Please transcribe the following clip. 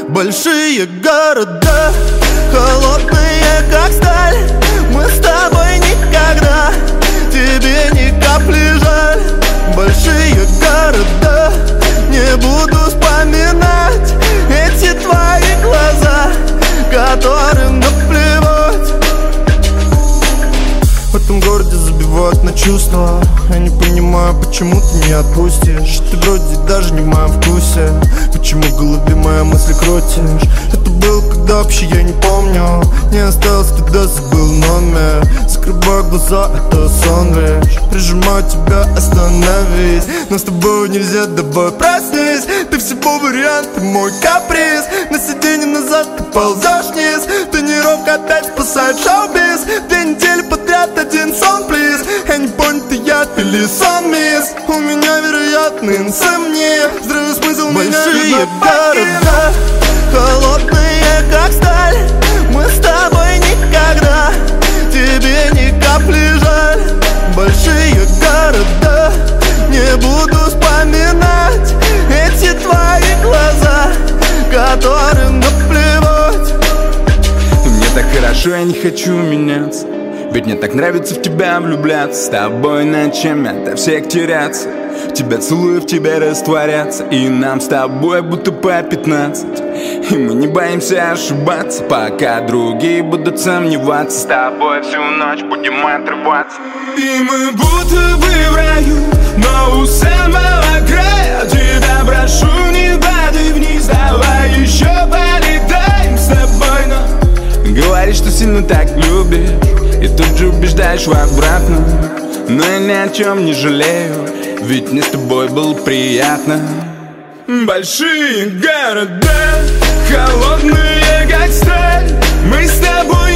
Большие города, холодные как сталь. Мы с тобой никогда, тебе ни капли жаль. Большие города, не буду вспоминать эти твои глаза, которым наплевать. В этом городе забивают на чувства. Я не понимаю, почему ты не отпустишь. Ты вроде даже не в моем вкусе. Почему в голове мои мысли крутишь? Это было, когда вообще я не помню. Не осталось, когда забыл номер. Закрываю глаза, это сон лишь. Прижимаю тебя, остановись. Но с тобой нельзя, давай проснись. Ты всего вариант, ты мой каприз. На сиденье назад ты ползешь вниз. Тренировка опять спасает шоу-биз. 2 недели подряд один сон, плиз. Я не понял, ты яд или сон, мисс. У меня, вероятно, инсомния. Здравый смысл меня большие города, холодные как сталь. Мы с тобой никогда, тебе ни капли жаль. Большие города, не буду вспоминать эти твои глаза, которым наплевать. Мне так хорошо, я не хочу меняться. Ведь мне так нравится в тебя влюбляться. С тобой ночами ото всех теряться. В тебя целую, в тебя растворяться. И нам с тобой будто по 15. И мы не боимся ошибаться, пока другие будут сомневаться. С тобой всю ночь будем отрываться. И мы будто бы в раю, но у самого края. Тебя прошу, не падай вниз. Давай еще полетаем с тобой, но говоришь, что сильно так любишь, и тут же убеждаешь в обратном. Но я ни о чем не жалею, ведь мне с тобой было приятно. Большие города, холодные как сталь. Мы с тобой